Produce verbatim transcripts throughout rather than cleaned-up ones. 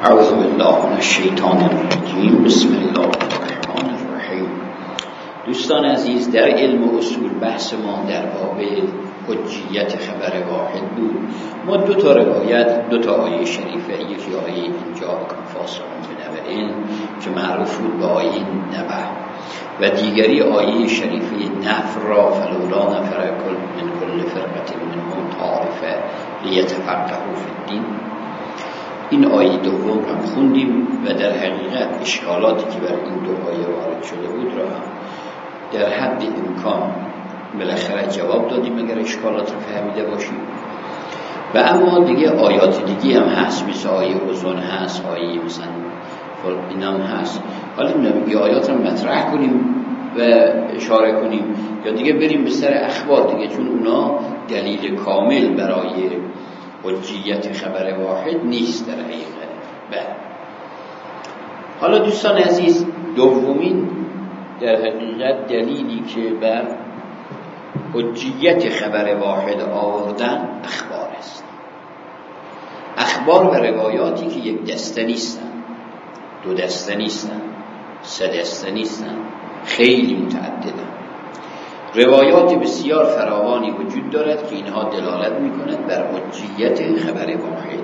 اعوذ بالله من الشیطان الرجیم. بسم الله الرحمن الرحیم. دوستان عزیز، در علم اصول بحث ما در باب حجیت خبر واحد بود. ما دو تا روایت، دو تا آیه شریفه، یکی آیه اینجا فاصله به نبعین که معروف بود به آیه نبع و دیگری آیه شریفه نفر را فلولا نفر کل من کل فرقه منهم طائفه لیتفقهوا فی الدین. این آیه دوم هم خوندیم و در حقیقت اشکالاتی که بر این دو آیه وارد شده بود را در حد امکان بالاخره جواب دادیم اگر اشکالات رو فهمیده باشیم. و اما دیگه آیات دیگه هم هست، مثل آیه اوزون هست، آیه مثلا اینام هست. حالا نمیگه آیات رو مطرح کنیم و اشاره کنیم یا دیگه بریم به سر اخبار دیگه، چون اونا دلیل کامل برای حجیت خبر واحد نیست در حقیقت. بله. حالا دوستان عزیز، دومین در حقیقت دلیلی که بر حجیت خبر واحد آوردن اخبار است. اخبار و روایاتی که یک دسته نیستن، دو دسته نیستن، سه دسته نیستن، خیلی متعددن. روایات بسیار فراوانی وجود دارد که اینها دلالت می‌کند بر حجیت خبر واحد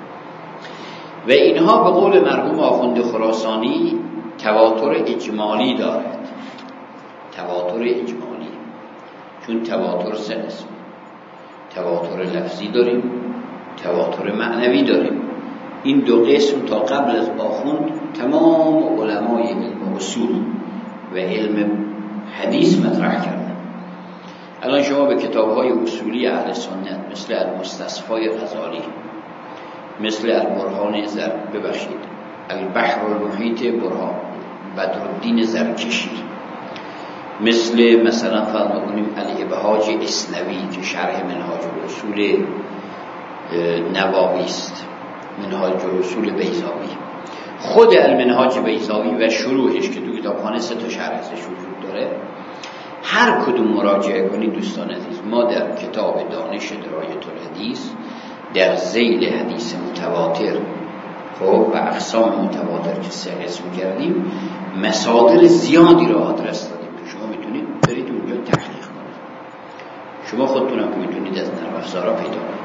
و اینها به قول مرحوم آخوند خراسانی تواتر اجمالی دارد. تواتر اجمالی، چون تواتر سه قسمه: تواتر لفظی داریم، تواتر معنوی داریم. این دو قسم تا قبل از آخوند تمام علمای علم اصول و علم حدیث مطرح کردند. الان شما به کتاب‌های اصولی اهل سنت مثل المستصفای غزالی، مثل البرهان زر ببخشید البحر المحیط برهان بدرالدین زرکشی، مثل مثلا فرض کنیم الابهاج اسنوی که شرح منهاج الاصول نووی است، منهاج الاصول بیضاوی، خود المنهاج بیضاوی و شروحش که تو کتابخانه سه تا شرح ازش وجود داره. هر کدوم مراجعه کنید دوستان عزیز، ما در کتاب دانش درایت الحدیث در ذیل حدیث متواتر خب و اقسام متواتر که سه قسم کردیم مصادر زیادی را آدرس دادیم که شما میتونید برید اونجا تحقیق کنید. شما خودتونم که میتونید از نرم افزارا پیدا کنید.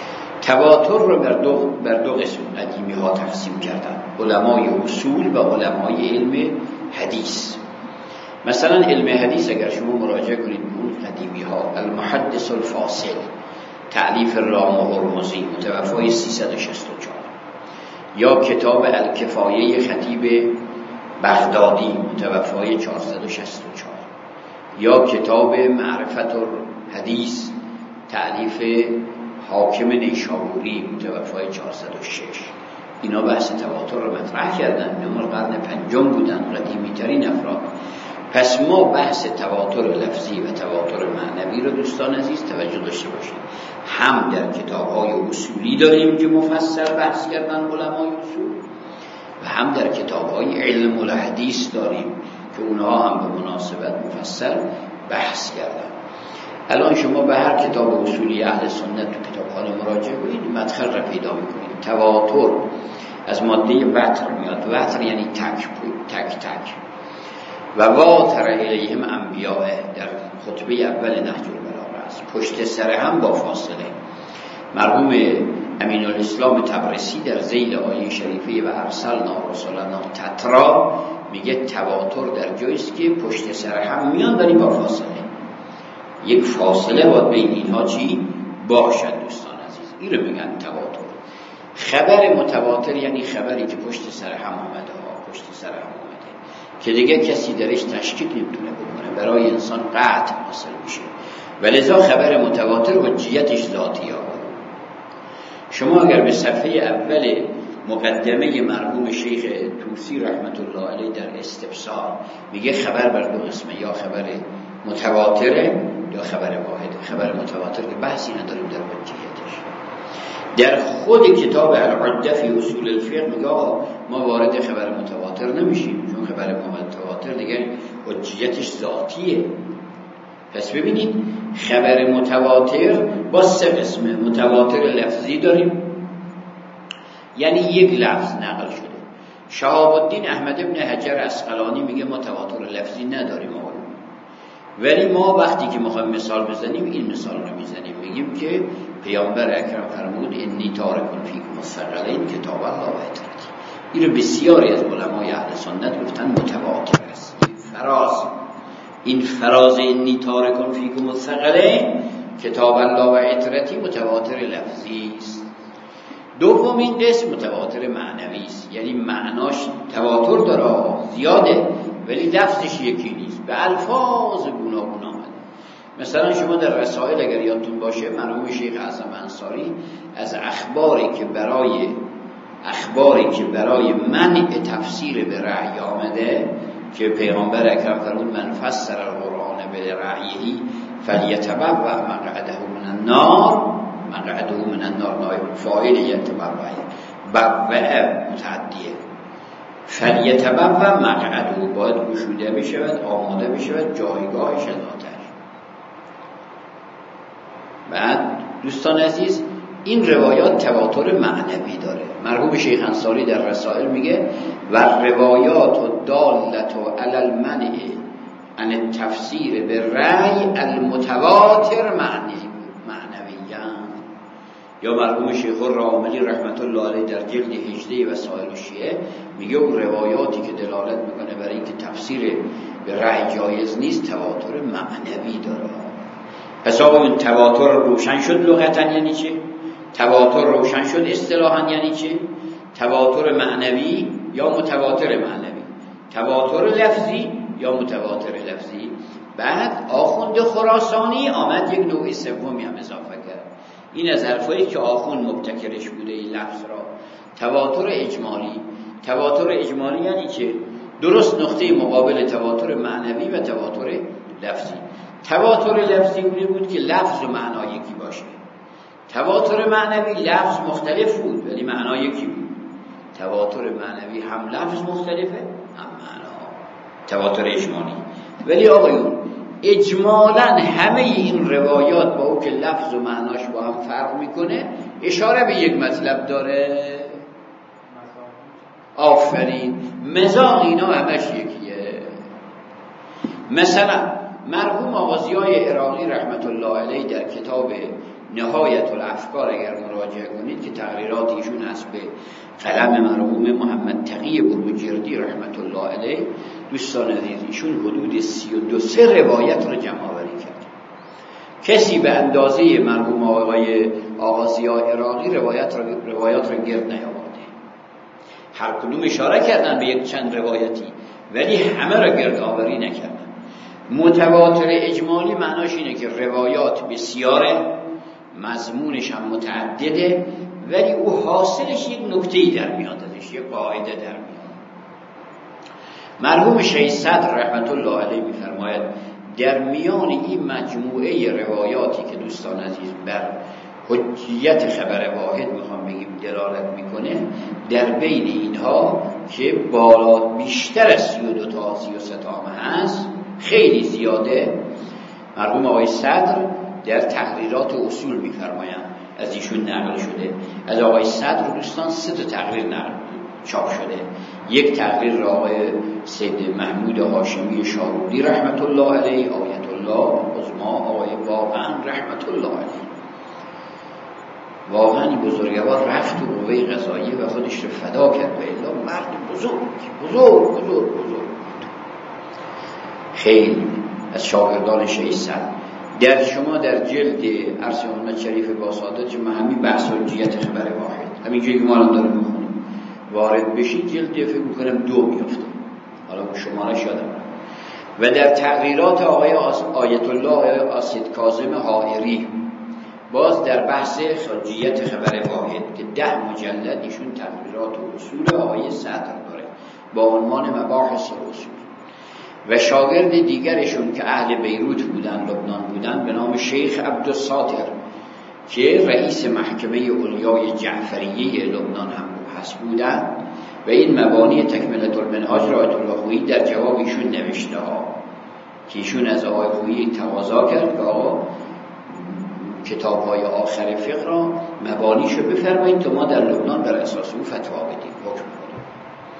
تواتر رو بر دو بر دو قسم قدیمی ها تقسیم کردن: علمای اصول و علمای علم حدیث. مثلا علم حدیث اگر شما مراجعه کنید به اون قدیمی ها، المحدث الفاصل تألیف رام و هرمزی متوفای سیصد و شصت و چهار، یا کتاب الکفایه خطیب بغدادی متوفای چهارصد و شصت و چهار، یا کتاب معرفت الحدیث تألیف حاکم نیشابوری متوفای چهارصد و شش. اینا بحث تواتر رو مطرح کردن، اینا قرن پنجم بودن، قدیمی ترین افراد. پس ما بحث تواتر لفظی و تواتر معنوی رو دوستان عزیز توجه داشته باشید. هم در کتاب‌های اصولی داریم که مفصل بحث کردن علمای اصول و هم در کتاب‌های علم الحدیث داریم که اونها هم به مناسبت مفصل بحث کردن. الان شما به هر کتاب اصولی اهل سنت تو کتابخانه مراجعه کنید مدخل را پیدا می‌کنید. تواتر از ماده وتر میاد. وتر یعنی تک تک تک و واتر الیهم انبیاء در خطبه اول نهج البلاغه است. پشت سر هم با فاصله. مرحوم امین الاسلام تبرسی در ذیل آیه شریفه و ارسلنا رسلنا تترا میگه تواتر در جایی است که پشت سر هم میان ولی با فاصله. یک فاصله باید بین اینها چی باشد دوستان عزیز. این رو میگن تواتر. خبر متواتر یعنی خبری که پشت سر هم اومده ها، پشت سر هم اومده که دیگه کسی درش تشکیک نمیتونه بکنه، برای انسان قطع حاصل میشه. ولذا خبر متواتر حجیتش ذاتی ها. شما اگر به صفحه اول مقدمه مرحوم شیخ توسی رحمت الله علیه در استبصار میگه خبر بر دو قسمه، یا خبر متواتره یا خبر واحد. خبر متواتر که بحثی نداریم در حجیتش. در خود کتاب العده فی اصول الفقه میگه ما وارد خبر متواتر نمیشیم، چون خبر متواتر دیگه حجیتش ذاتیه. پس ببینید خبر متواتر با سه قسمه: متواتر لفظی داریم، یعنی یک لفظ نقل شهاب الدین احمد ابن حجر عسقلانی میگه ما تواتر لفظی نداریم آقا، ولی ما وقتی که میخوایم مثال بزنیم این مثال رو میزنیم، میگیم که پیامبر اکرم فرمود انی تارکون فیکم الثقلین کتاب الله و اطرتی. این رو بسیاری از علمای اهل سنت گفتن متواتر است. این فراز این فراز انی تارکون فیکم الثقلین کتاب الله و اطرتی متواتر لفظی است. دومین قسم متواتر معنوی است، یعنی معناش تواتر داره زیاده ولی لفظش یکی نیست، به الفاظ گوناگون آمده. مثلا شما در رسائل اگر یادتون باشه مرحوم شیخ اعظم انصاری از اخباری که برای اخباری که برای منع تفسیر به رأی آمده که پیغمبر اکرم فرمود من فسر القرآن به رأیه فلیتبوأ مقعده من النار، مقعده من النار نایب فاعل یتبوأ بوأ متعدیه، فلیتبوأ مقعده باید گشوده بشود، آماده بشود جایگاهش از آتش. بعد دوستان عزیز این روایات تواتر معنوی داره. مرحوم شیخ انصاری در رسائل میگه و روایات و دالت و علی المنع عن التفسیر به رأی المتواتر معنی معنویان. یا مرحوم شیخ الراملی رحمت الله علیه در جلد هجده وسائل الشیعه میگه اون روایاتی که دلالت میکنه برای اینکه تفسیر به رأی جایز نیست تواتر معنوی داره. پس آقا این تواتر روشن شد لغتا یعنی چه؟ تواتر روشن شد اصطلاحا یعنی چه؟ تواتر معنوی یا متواتر معنوی، تواتر لفظی یا متواتر لفظی. بعد آخوند خراسانی آمد یک نوع سومی هم اضافه کرد. این از حرفایی که آخوند مبتکرش بوده این لفظ را، تواتر اجمالی. تواتر اجمالی یعنی که درست نقطه مقابل تواتر معنوی و تواتر لفظی. تواتر لفظی اونی بود که لفظ و معنا یکی باشه. تواتر معنوی لفظ مختلف بود ولی معنا یکی بود. تواتر معنوی هم لفظ مختلفه هم معنا. تواتر اجمالی. ولی آقایون اجمالاً همه این روایات با او که لفظ و معناش با هم فرق میکنه اشاره به یک مطلب داره. آفرین، مزاق اینا همش یکیه. مثلا مرحوم آقا ضیای عراقی رحمت الله علیه در کتاب نهایت الافکار اگر مراجعه کنید که تقریرات ایشون هست به قلم مرحوم محمد تقی بروجردی رحمت الله علیه، دوستان عزیز ایشون حدود سی و دو سه روایت رو جمع آوری کرد. کسی به اندازه مرحوم آقای آقا ضیای عراقی روایت رو روایات رو گرد نیاورده. هر کدوم اشاره کردن به یک چند روایتی ولی همه را گرد آوری نکردن. متواتر اجمالی معناش اینه که روایات بسیاره، مضمونش هم متعدده ولی او حاصلش یک نکته‌ای در میاد، ازش یک قاعده در میاد. مرحوم شیخ صدر رحمت الله علیه میفرماید در میان این مجموعه روایاتی که دوستان عزیز بر حجیت خبر واحد میخوام بگیم دلالت میکنه، در بین اینها که بالا بیشتر از سی و دو تا سی و سه تا هست خیلی زیاده. مرحوم آقای صدر در تقریرات اصول میفرمایند، از ایشون نقل شده. از آقای صدر دوستان سه تا تقریر نقل چاپ شده. یک تقریر را آقای سید محمود هاشمی شاروردی رحمت الله علیه، آیت الله عظما آقای واقعا رحمت الله علیه، واقعا این بزرگوار رفت و قوه قضاییه و خودش رو فدا کرد به الله. مرد بزرگ بزرگ بزرگ بزرگ خیلی از شاگردان شیخ صدر. در شما در جلد عرض محمد شریف باسادت که من همین بحث حجیت خبر واحد همینجوری که ما الان داریم میخونیم وارد بشید جلد فکر میکنم دو میفته، حالا شمارش یادم رفت. و در تقریرات آقای آیت الله آسید کاظم حائری باز در بحث حجیت خبر واحد که ده مجلد ایشون تقریرات و اصول آقای صدر داره با عنوان مباحث اصول. و شاگرد دیگرشون که اهل بیروت بودن، لبنان بودن، به نام شیخ عبدالساتر که رئیس محکمه علیای جعفریه لبنان هم هست بودن و این مبانی تکملة المنهاج را آیت الله خویی در جواب ایشون نوشته ها که ایشون از آقای خویی تقاضا کرد که آقا کتاب‌های آخر فقه را مبانیشو بفرمایید تا ما در لبنان بر اساس او فتوا بدیم، حکم کنیم.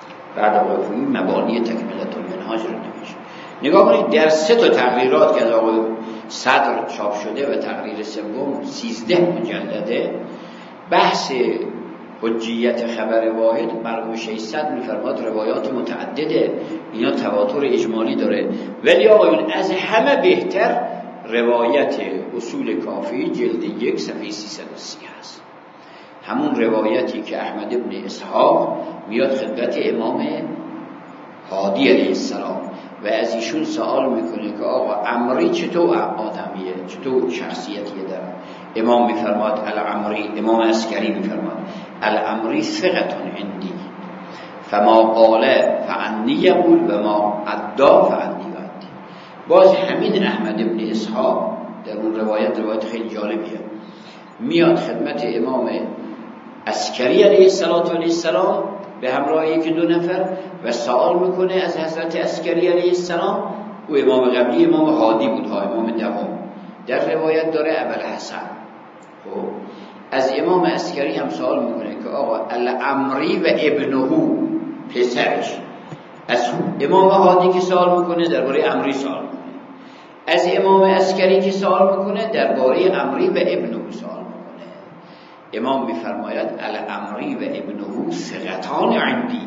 بعد آقای وفایی مبانی تکملة المنهاج رو نوشت. نگاه کنید در سه تا تقریرات که از آقای صدر چاپ شده و تقریر سوم سیزده مجلده بحث حجیت خبر واحد مرحوم ششصد میفرماد روایات متعدده، اینا تواتر اجمالی داره، ولی آقایون از همه بهتر روایت اصول کافی جلد یک صفحه سیصد و سی هست. همون روایتی که احمد بن اسحاق میاد خدمت امام هادی علیه السلام و از ایشون سوال میکنه که آقا عمری چطور آدمیه، چطور شخصیتیه داره؟ امام میفرماد العمری، امام عسکری میفرماد العمری ثقتون عندی فما قال فعنی یقول و ما عدا فعنی ودی. باز همین احمد بن اسحاق در اون روایت روایت خیلی جالبیه، میاد خدمت امام عسکری علیه السلام به همراه یکی دو نفر و سوال میکنه از حضرت عسکری علیه السلام. او امام قبلی امام هادی بود ها، امام دوم. در روایت داره ابوالحسن. خب از امام عسکری هم سوال میکنه که آقا العمری و ابنهو پسرش. از امام هادی که سوال میکنه درباره عمری سوال میکنه، از امام عسکری که سوال میکنه درباره عمری و ابنهو سوال میکنه. امام میفرماید العمری و ابنهو ثقتان عندی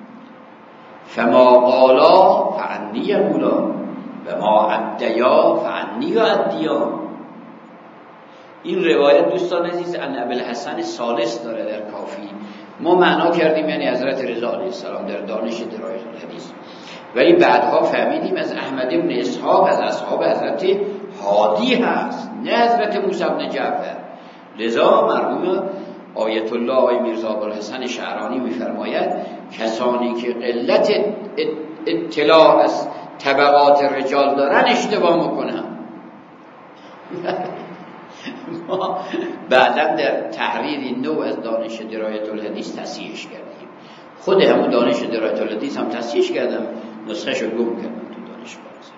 فما قالا فعنی یقولا و ما عدیا فعنی عدیا. این روایت دوستان عزیز ان ابوالحسن ثالث داره در کافی. ما معنا کردیم یعنی حضرت رضا علیه السلام در دانش درایت الحدیث، ولی بعدها فهمیدیم از احمد بن اسحاق از اصحاب حضرت هادی هست، نه حضرت موسی بن جعفر. لذا مرحوم آیت الله آقای میرزا ابوالحسن شعرانی میفرماید کسانی که قلت اطلاع از طبقات رجال دارن اشتباه میکنن. ما بعدا در تحریر نو از دانش درایت الحدیث تصحیحش کردیم. خود همون دانش درایت الحدیث هم تصحیحش کردم، نسخه‌شو گم کردم تو دانش باز.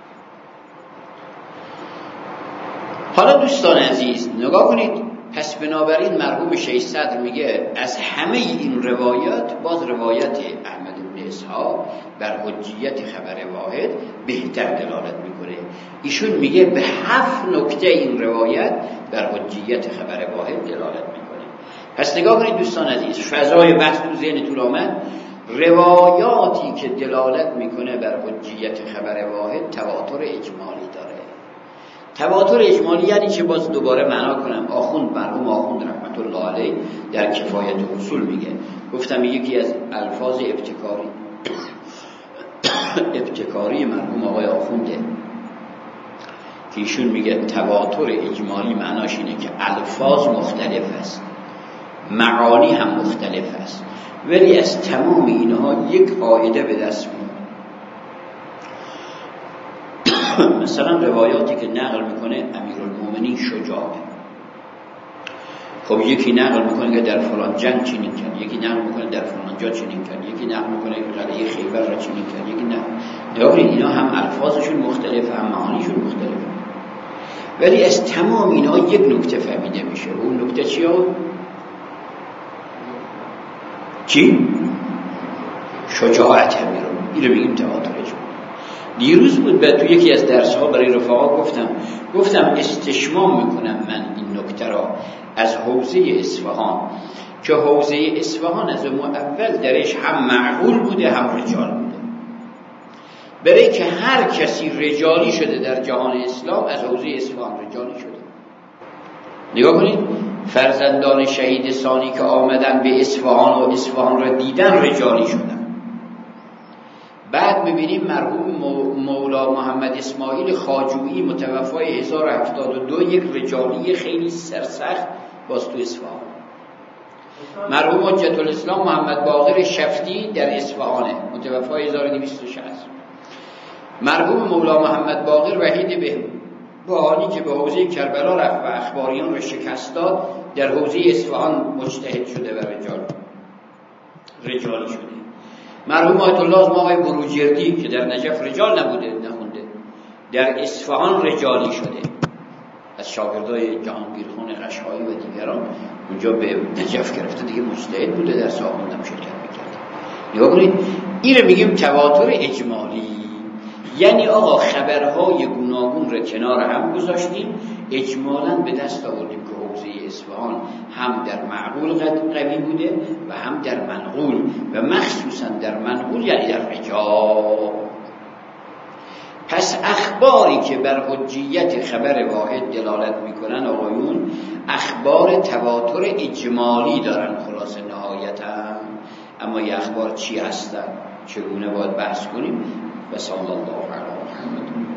حالا دوستان عزیز نگاه کنید، پس بنابراین مرحوم شیخ صدر میگه از همه این روایات باز روایت احمد بن اسحاق بر حجیت خبر واحد بهتر دلالت میکنه. ایشون میگه به هفت نکته این روایت بر حجیت خبر واحد دلالت میکنه. پس نگاه کنید دوستان عزیز، فضای بحث تو ذهنتون آمد. روایاتی که دلالت میکنه بر حجیت خبر واحد تواتر اجمالی داره. تواتر اجمالی یعنی چه؟ باز دوباره معنا کنم. آخوند مرحوم آخوند رحمت الله علیه در کفایت اصول میگه، گفتم یکی از الفاظ ابتکاری ابتکاری مرحوم آقای آخونده که ایشون میگه تواتر اجمالی معناش اینه که الفاظ مختلف است، معانی هم مختلف است، ولی از تمام اینها یک قاعده به دست میاد. مثلا روایاتی که نقل میکنه امیرالمومنین شجاعه، خب یکی نقل میکنه که در فلان جنگ چنین کرد، یکی نقل میکنه در فلان جا چنین کرد، یکی نقل میکنه که قلعه خیبر را چنین کرد، یکی نه. نگاه کنید اینا هم الفاظشون مختلفه هم معانیشون مختلفه، ولی از تمام اینا یک نکته فهمیده میشه. اون نکته چیه؟ چی؟ شجاعت امیرالمومنین. اینو میگیم تواتر اجمالی. دیروز بود بعد تو یکی از درس‌ها برای رفقا گفتم گفتم استشمام میکنم من این نکته را از حوزه اصفهان، که حوزه اصفهان از اول درش هم معقول بوده هم رجال بوده، برای که هر کسی رجالی شده در جهان اسلام از حوزه اصفهان رجالی شده. نگاه کنید فرزندان شهید ثانی که آمدن به اصفهان و اصفهان را دیدن رجالی شدن. بعد میبینیم مرحوم مولا محمد اسماعیل خواجویی متوفای هزار و هفتاد و دو یک رجالی خیلی سرسخت باز تو اصفهان. مرحوم حجت الاسلام محمد باقر شفتی در اصفهانه متوفای هزار و دویست و شصت. مرحوم مولا محمد باقر وحید بهبهانی که به حوزه کربلا رفت و اخباریان رو شکست داد در حوزه اصفهان مجتهد شده و رجال رجالی شده. مرحوم آیت الله آقای بروجردی که در نجف رجال نبوده نخونده در اصفهان رجالی شده، از شاگردای جهانگیرخان قشقایی و دیگران اونجا به نجف گرفته، دیگه مجتهد بوده در ساختمون شرکت میکرد. نگاه کنید این رو میگیم تواتر اجمالی. یعنی آقا خبرهای گوناگون رو کنار هم گذاشتیم، اجمالاً به دست آوردیم که حوزه اصفهان هم در معقول قوی بوده و هم در منقول، و مخصوصاً در منقول یعنی در رجال. پس اخباری که بر حجیت خبر واحد دلالت میکنن آقایون اخبار تواتر اجمالی دارن خلاص نهایتاً. اما یه اخبار چی هستن، چگونه باید بحث کنیم؟ و صلی الله علیه و محمد.